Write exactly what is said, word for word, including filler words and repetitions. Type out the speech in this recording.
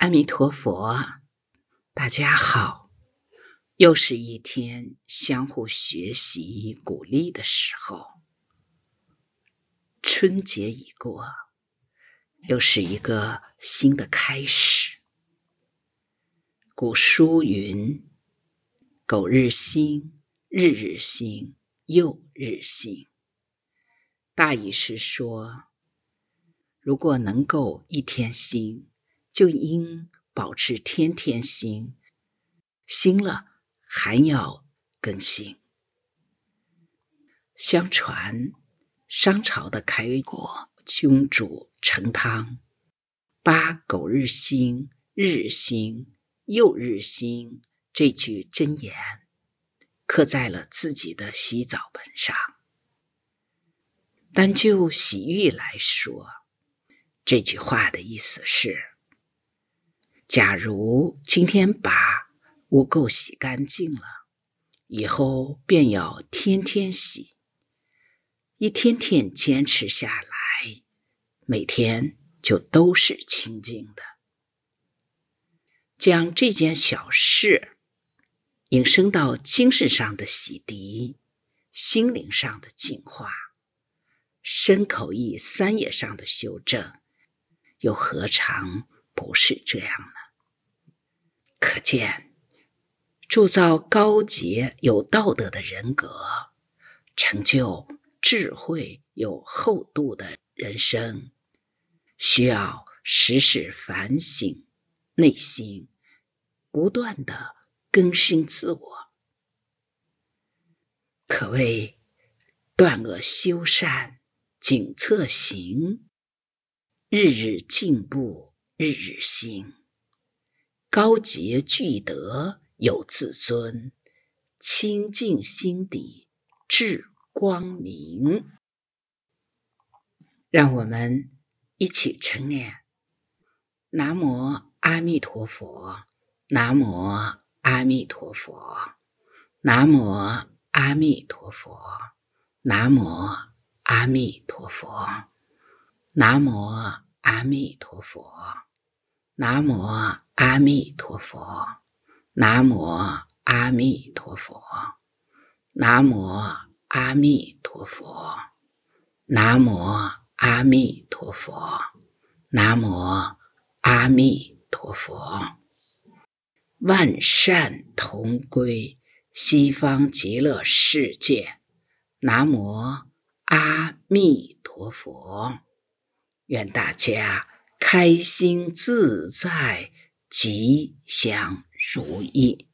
阿弥陀佛，大家好，又是一天相互学习鼓励的时候。春节已过，又是一个新的开始。古书云：苟日新，日日新，又日新。大意是说，如果能够一天新，就应保持天天新，新了还要更新。相传商朝的开国君主成汤，把苟日新，日日新，又日新这句箴言刻在了自己的洗澡盆上。单就洗浴来说，这句话的意思是，假如今天把污垢洗干净了，以后便要天天洗，一天天坚持下来，每天就都是清净的。将这件小事引申到精神上的洗涤，心灵上的净化，身口意三业上的修正，又何尝不是这样呢？可见铸造高洁有道德的人格，成就智慧有厚度的人生，需要时时反省内心，不断的更新自我，可谓断恶修善，谨测行，日日进步，日日新。高洁具德有自尊，清净心底智光明。让我们一起称念：南无阿弥陀佛，南无阿弥陀佛，南无阿弥陀佛，南无阿弥陀佛，南无阿弥陀佛，南无阿弥陀佛，南无阿弥陀佛，南无阿弥陀佛，南无阿弥陀佛，南无阿弥陀佛。万善同归，西方极乐世界。南无阿弥陀佛。愿大家开心自在，吉祥如意。